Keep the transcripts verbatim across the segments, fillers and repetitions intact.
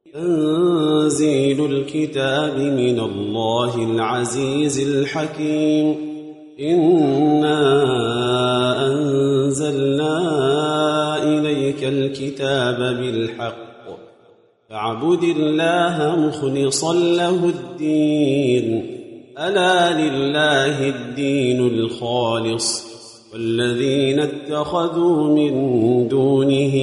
تنزيل الكتاب من الله العزيز الحكيم. إنا أنزلنا إليك الكتاب بالحق فاعبد الله مخلصا له الدين. ألا لله الدين الخالص والذين اتخذوا من دونه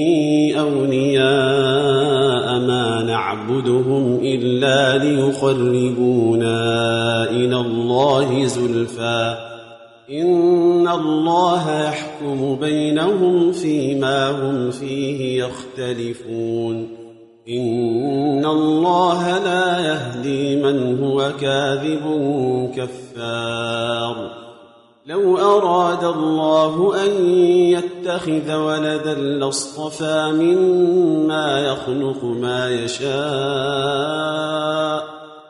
أولياء ما نعبدهم إلا ليقربونا إلى الله زلفى إن الله يحكم بينهم فيما هم فيه يختلفون. إن الله لا يهدي من هو كاذب كفار. لو أراد الله أن يتخذ ولدا لاصطفى مما يخلق ما يشاء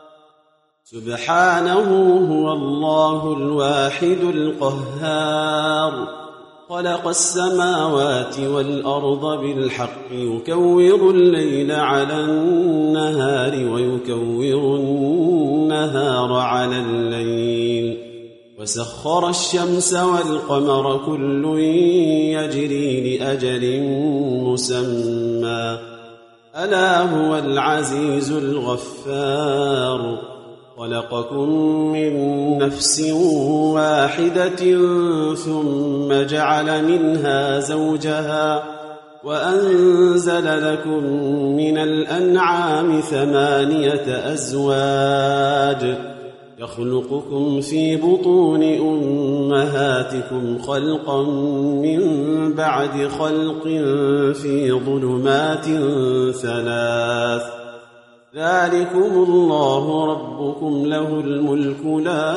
سبحانه هو الله الواحد القهار. خلق السماوات والأرض بالحق يكور الليل على النهار ويكور النهار على الليل وسخر الشمس والقمر كل يجري لأجل مسمى ألا هو العزيز الغفار. خلقكم من نفس واحدة ثم جعل منها زوجها وأنزل لكم من الأنعام ثمانية أزواج يخلقكم في بطون أمهاتكم خلقا من بعد خلق في ظلمات ثلاث ذلكم الله ربكم له الملك لا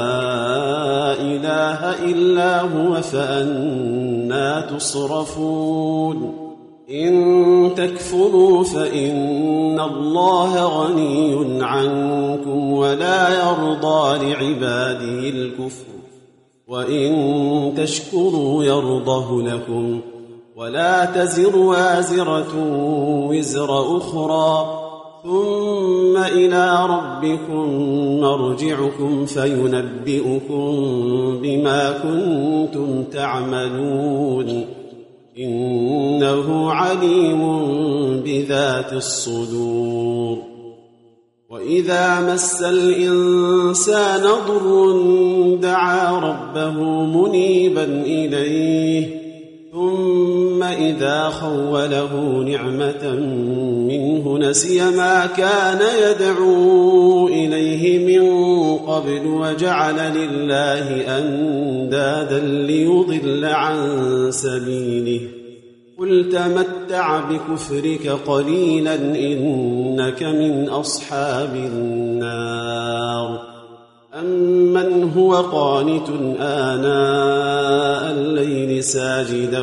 إله إلا هو فأنى تصرفون. إن تكفروا فإن الله غني عنكم ولا يرضى لعباده الكفر وإن تشكروا يرضه لكم ولا تزر وازرة وزر أخرى ثم إلى ربكم مرجعكم فينبئكم بما كنتم تعملون. إنه عليم بذات الصدور. وإذا مس الإنسان ضر دعا ربه منيبا إليه ثم إذا خوله نعمة منه نسي ما كان يدعو إليه من قبل وجعل لله أندادا ليضل عن سبيله. قل تمتع بكفرك قليلا إنك من أصحاب النار. أمن هو قانت آناء الليل ساجدا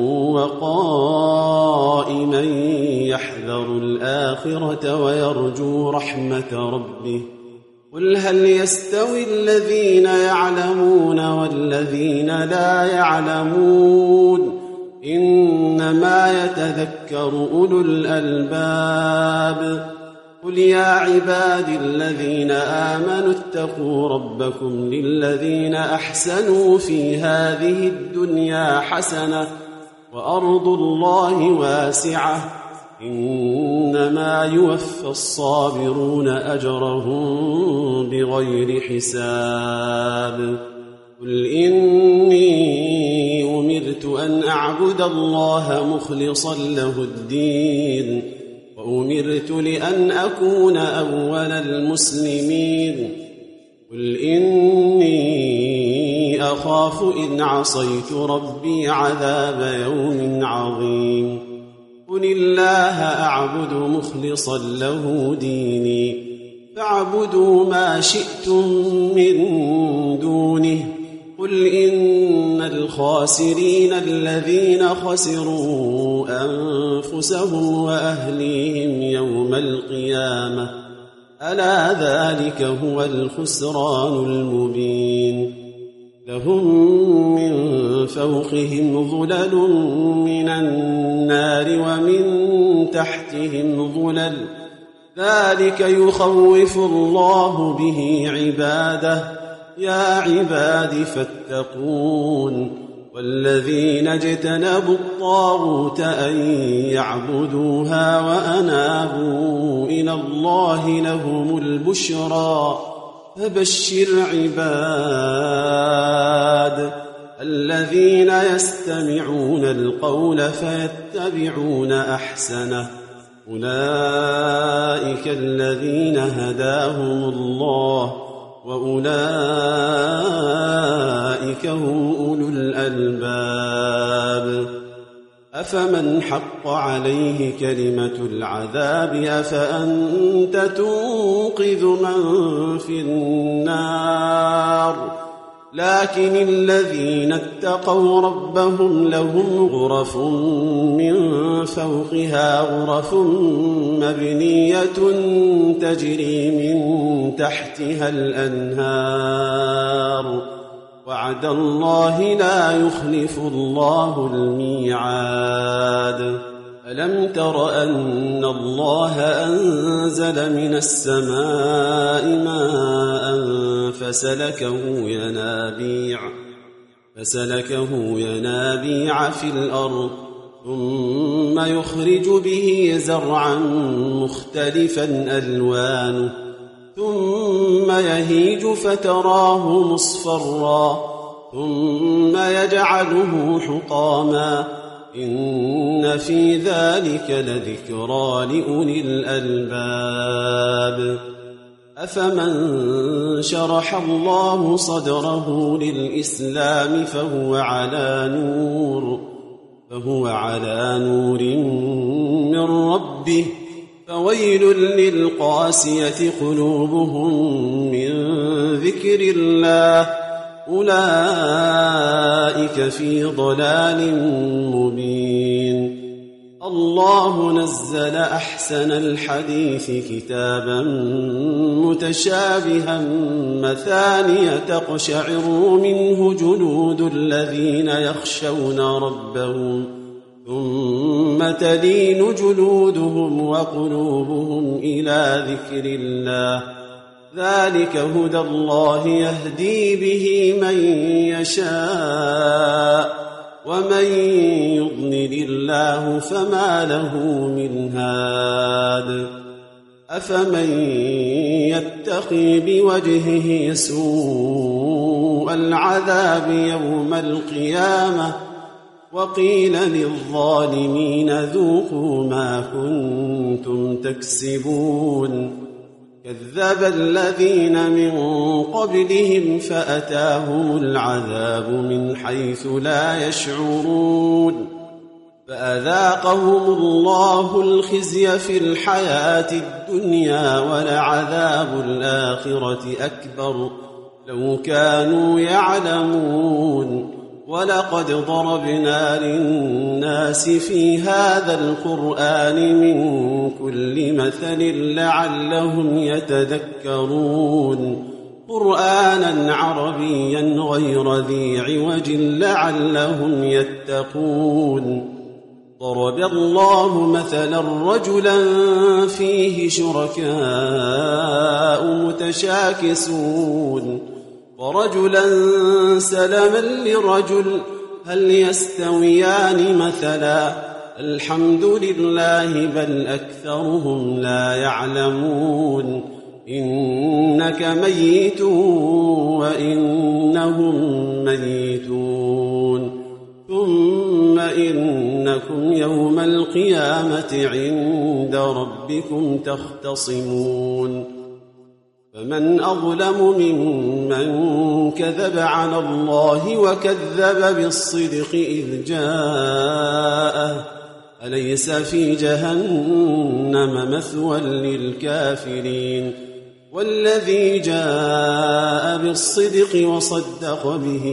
وقائما يحذر الآخرة ويرجو رحمة ربه. قل هل يستوي الذين يعلمون والذين لا يعلمون إنما يتذكر أولو الألباب. قل يا عبادي الذين آمنوا اتقوا ربكم للذين أحسنوا في هذه الدنيا حسنة وأرض الله واسعة إنما يوفى الصابرون أجرهم بغير حساب. قل إني أمرت أن أعبد الله مخلصا له الدين وأمرت لأن أكون أول المسلمين. قل إني أخاف إن عصيت ربي عذاب يوم عظيم. قل الله أعبد مخلصا له ديني فاعبدوا ما شئتم من دونه. قل إن الخاسرين الذين خسروا أنفسهم وأهليهم يوم القيامة ألا ذلك هو الخسران المبين. لهم من فوقهم ظلل من النار ومن تحتهم ظلل ذلك يخوف الله به عباده يا عباد فاتقون والذين اجتنبوا الطاغوت أن يعبدوها وأنابوا إلى الله لهم البشرى فبشر عباد الذين يستمعون القول فيتبعون أحسنه أولئك الذين هداهم الله وأولئك هم أولو الألباب أفمن حق عليه كلمة العذاب أفأنت تنقذ من في النار لكن الذين اتقوا ربهم لهم غرف من فوقها غرف مبنية تجري من تحتها الأنهار وعد الله لا يخلف الله الميعاد ألم تر أن الله أنزل من السماء ماء فسلكه ينابيع فسلكه ينابيع في الأرض ثم يخرج به زرعا مختلفا ألوانه ثم يهيج فتراه مصفرا ثم يجعله حطاما إن في ذلك لذكرى لأولي الألباب أفمن شرح الله صدره للإسلام فهو على نور فهو على نور من ربه فويل للقاسية قلوبهم من ذكر الله أولئك في ضلال مبين الله نزل أحسن الحديث كتابا متشابها مثانية تقشعر منه جلود الذين يخشون ربهم ثم تلين جلودهم وقلوبهم إلى ذكر الله ذلك هدى الله يهدي به من يشاء ومن يضلل الله فما له من هاد أفمن يتقي بوجهه سوء العذاب يوم القيامة وقيل للظالمين ذوقوا ما كنتم تكسبون كذب الذين من قبلهم فأتاهم العذاب من حيث لا يشعرون فأذاقهم الله الخزي في الحياة الدنيا ولعذاب الآخرة أكبر لو كانوا يعلمون ولقد ضربنا للناس في هذا القرآن من كل مثل لعلهم يتذكرون قرآنا عربيا غير ذي عوج لعلهم يتقون ضرب الله مثلا رجلا فيه شركاء متشاكسون ورجلا سلما لرجل هل يستويان مثلا الحمد لله بل أكثرهم لا يعلمون إنك ميت وإنهم ميتون ثم إنكم يوم القيامة عند ربكم تختصمون فمن أظلم ممن كذب على الله وكذب بالصدق إذ جاءه أليس في جهنم مثوى للكافرين والذي جاء بالصدق وصدق به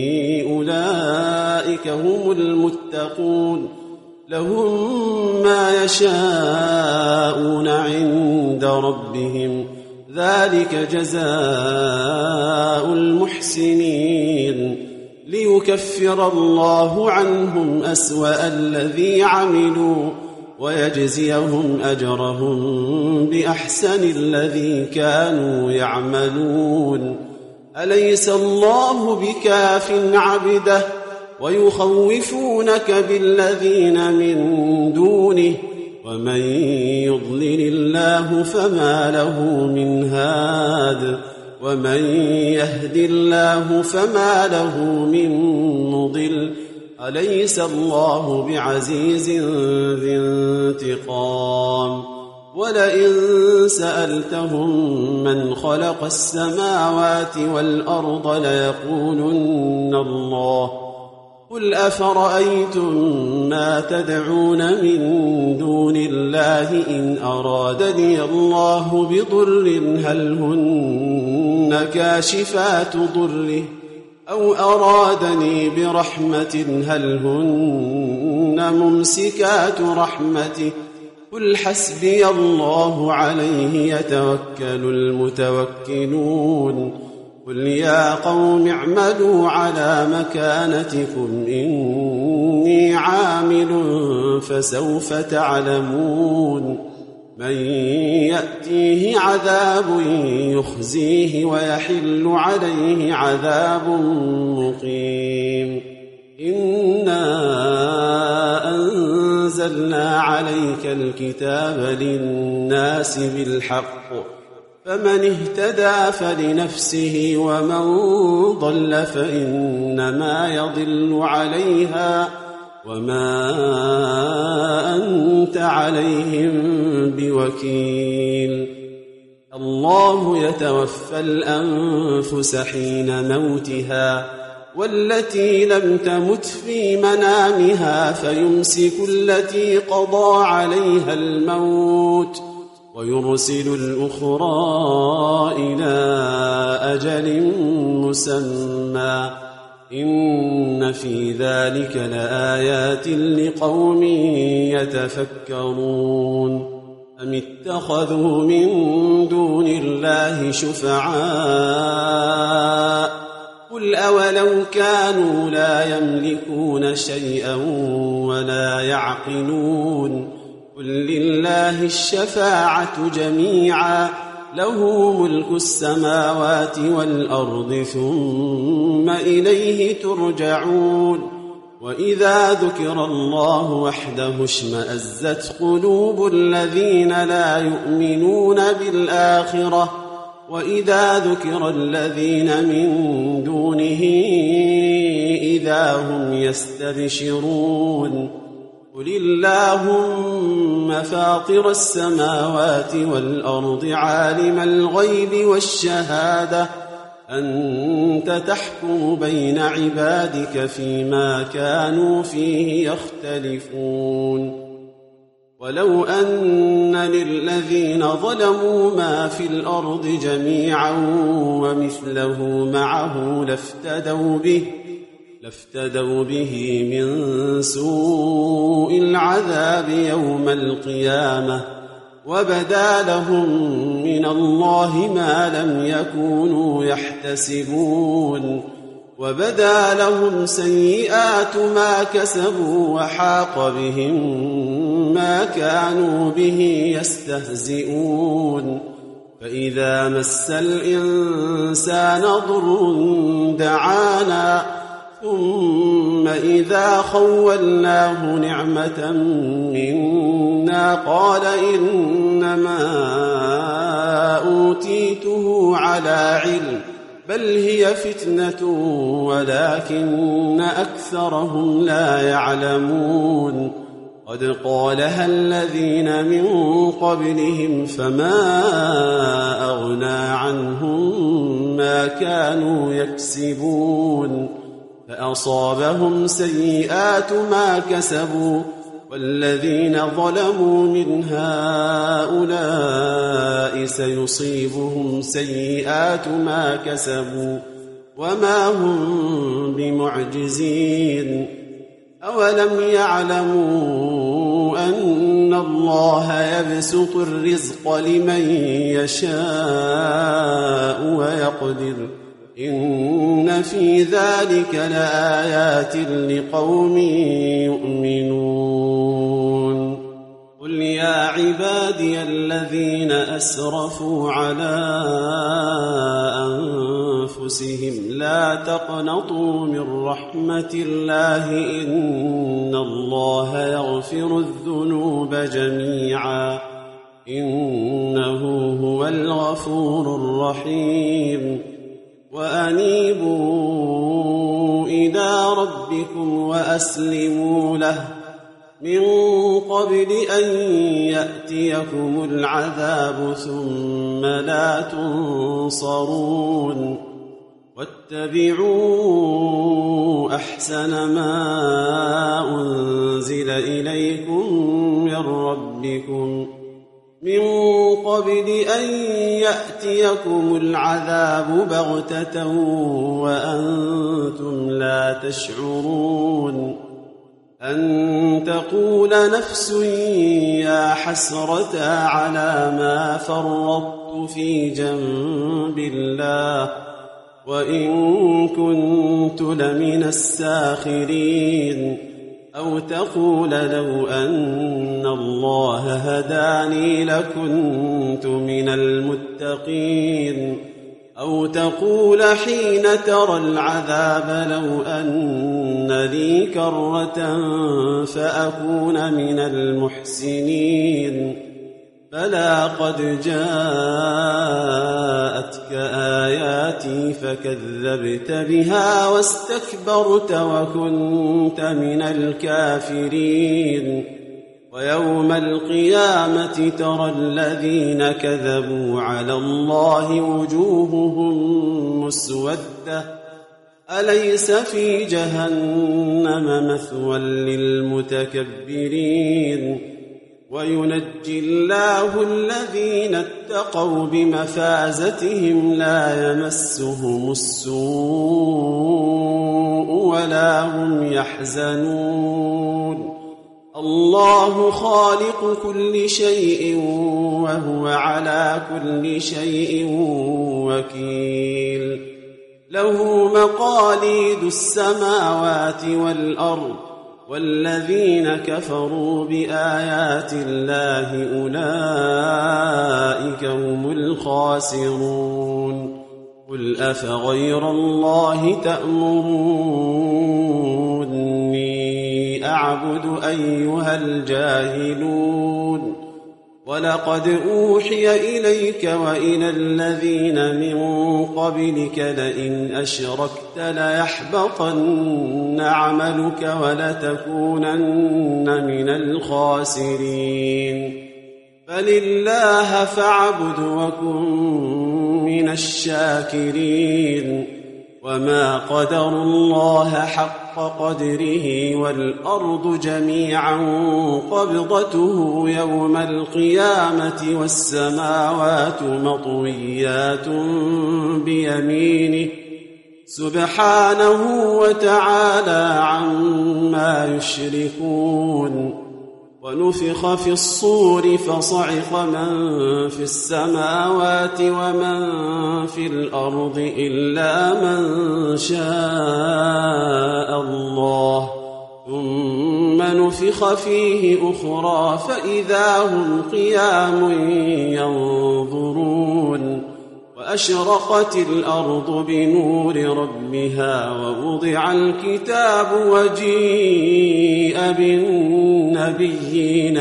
أولئك هم المتقون لهم ما يشاءون عند ربهم ذلك جزاء المحسنين ليكفر الله عنهم أسوأ الذي عملوا ويجزيهم أجرهم بأحسن الذي كانوا يعملون. أليس الله بكاف عبده ويخوفونك بالذين من دونه ومن يضلل الله فما له من هاد ومن يهد الله فما له من مضل. أليس الله بعزيز ذي انتقام. ولئن سألتهم من خلق السماوات والأرض ليقولن الله. قل أفرأيتم ما تدعون من دون الله إن أرادني الله بضر هل هن كاشفات ضره أو أرادني برحمة هل هن ممسكات رحمته قل حسبي الله عليه يتوكل المتوكلون. قل يا قوم اعملوا على مكانتكم إني عامل فسوف تعلمون من يأتيه عذاب يخزيه ويحل عليه عذاب مقيم. إنا أنزلنا عليك الكتاب للناس بالحق فمن اهتدى فلنفسه ومن ضل فإنما يضل عليها وما أنت عليهم بوكيل. الله يتوفى الأنفس حين موتها والتي لم تمت في منامها فيمسك التي قضى عليها الموت ويرسل الأخرى إلى أجل مسمى إن في ذلك لآيات لقوم يتفكرون. أم اتخذوا من دون الله شفعاء قل أولو كانوا لا يملكون شيئا ولا يعقلون قل لله الشفاعة جميعا له ملك السماوات والأرض ثم إليه ترجعون. وإذا ذكر الله وحده اشمأزت قلوب الذين لا يؤمنون بالآخرة وإذا ذكر الذين من دونه إذا هم يستبشرون. قل اللهم فاطر السماوات والأرض عالم الغيب والشهادة أنت تحكم بين عبادك فيما كانوا فيه يختلفون. ولو أن للذين ظلموا ما في الأرض جميعا ومثله معه لافتدوا به لافتدوا به من سوء العذاب يوم القيامة وبدا لهم من الله ما لم يكونوا يحتسبون وبدا لهم سيئات ما كسبوا وحاق بهم ما كانوا به يستهزئون. فإذا مس الإنسان ضر دعانا ثم إذا خولناه نعمة منا قال إنما أوتيته على علم بل هي فتنة ولكن أكثرهم لا يعلمون. قد قالها الذين من قبلهم فما أغنى عنهم ما كانوا يكسبون فأصابهم سيئات ما كسبوا والذين ظلموا من هؤلاء سيصيبهم سيئات ما كسبوا وما هم بمعجزين. أولم يعلموا أن الله يبسط الرزق لمن يشاء ويقدر إن في ذلك لآيات لقوم يؤمنون. يا عبادي الذين أسرفوا على أنفسهم لا تقنطوا من رحمة الله إن الله يغفر الذنوب جميعا إنه هو الغفور الرحيم وأنيبوا إلى ربكم وأسلموا له من قبل أن يأتيكم العذاب ثم لا تنصرون واتبعوا أحسن ما أنزل إليكم من ربكم من قبل أن يأتيكم العذاب بغتة وأنتم لا تشعرون أن تقول نفس يا حسرة على ما فرطت في جنب الله وإن كنت لمن الساخرين أو تقول لو أن الله هداني لكنت من المتقين أو تقول حين ترى العذاب لو أن لي كرة فأكون من المحسنين بلى قد جاءتك آياتي فكذبت بها واستكبرت وكنت من الكافرين ويوم القيامة ترى الذين كذبوا على الله وجوههم مسودة أليس في جهنم مثوى للمتكبرين وينجي الله الذين اتقوا بمفازتهم لا يمسهم السوء ولا هم يحزنون الله خالق كل شيء وهو على كل شيء وكيل له مقاليد السماوات والأرض والذين كفروا بآيات الله أولئك هم الخاسرون قل أفغير الله تأمروني أعبد أيها الجاهلون ولقد أوحي إليك وإلى الذين من قبلك لئن أشركت ليحبطن عملك ولتكونن من الخاسرين فلله فاعبد وكن من الشاكرين وما قدر الله حق قدره والأرض جميعا قبضته يوم القيامة والسماوات مطويات بيمينه سبحانه وتعالى عما يشركون ونفخ في الصور فصعق من في السماوات ومن في الأرض إلا من شاء الله ثم نفخ فيه أخرى فإذا هم قيام ينظرون وأشرقت الأرض بنور ربها ووضع الكتاب وجيء بالنبيين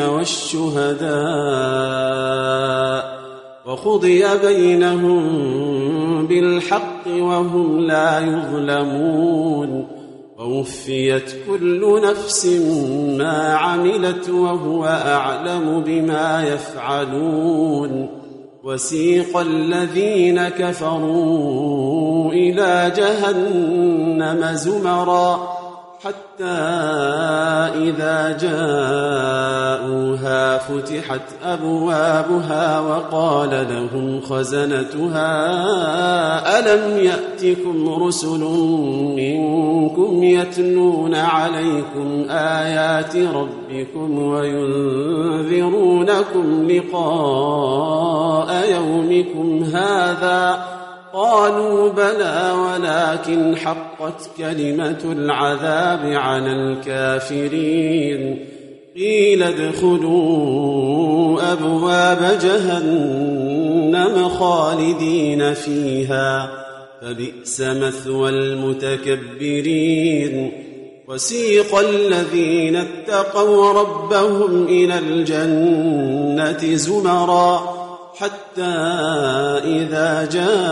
والشهداء وقضي بينهم بالحق وهم لا يظلمون ووفيت كل نفس ما عملت وهو أعلم بما يفعلون وسيق الذين كفروا إلى جهنم زمرا حتى إذا جاءوها فتحت أبوابها وقال لهم خزنتها ألم يأتكم رسل منكم يتلون عليكم آيات ربكم وينذرونكم لقاء يومكم هذا قالوا بلى ولكن حقت كلمة العذاب على الكافرين قيل ادخلوا أبواب جهنم خالدين فيها فبئس مثوى المتكبرين وسيق الذين اتقوا ربهم إلى الجنة زمرا حتى إذا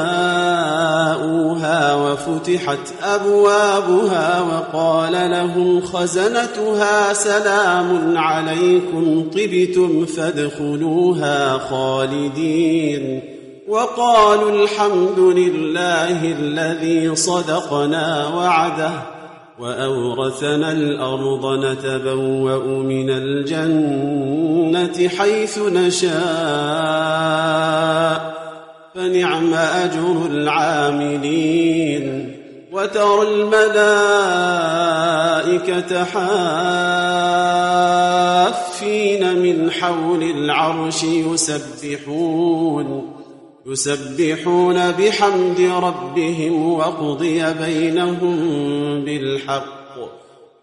جاءوها وفتحت أبوابها وقال لهم خزنتها سلام عليكم طبتم فادخلوها خالدين وقالوا الحمد لله الذي صدقنا وعده وأورثنا الأرض نتبوأ من الجنة حيث نشاء فنعم أجر العاملين وترى الملائكة حافين من حول العرش يسبحون يسبحون بحمد ربهم وقضي بينهم بالحق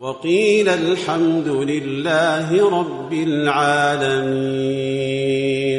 وقيل الحمد لله رب العالمين.